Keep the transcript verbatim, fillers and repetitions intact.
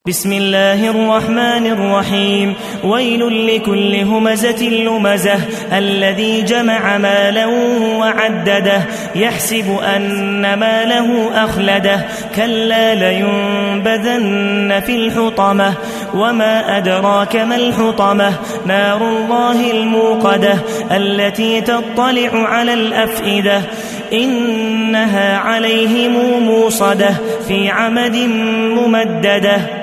بسم الله الرحمن الرحيم ويل لكل همزة لمزة الذي جمع مالا وعدده يحسب أن ماله أخلده كلا لينبذن في الحطمة وما أدراك ما الحطمة نار الله الموقدة التي تطلع على الأفئدة إنها عليهم موصدة في عمد ممددة.